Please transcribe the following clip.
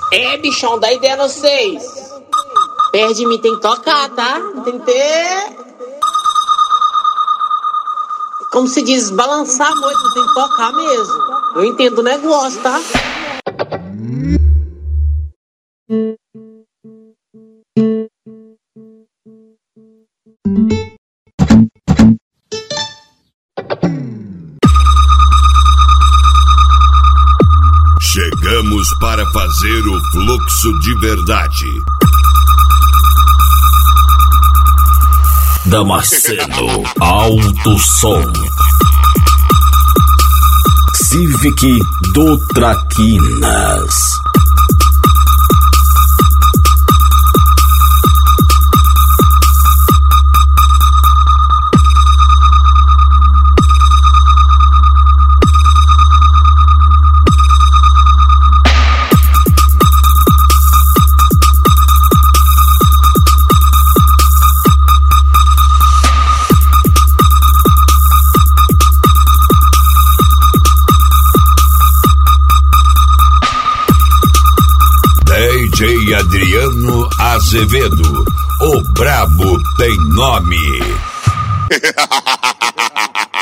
É, bichão, dá ideia a vocês. Perto de mim tem que tocar, tá? Tem que ter... Como se diz, balançar muito, tem que tocar mesmo. Eu entendo o negócio, tá? Chegamos para fazer o fluxo de verdade. Damasceno Alto Som. Civic do Traquinas. DJ Adriano Azevedo, o brabo tem nome.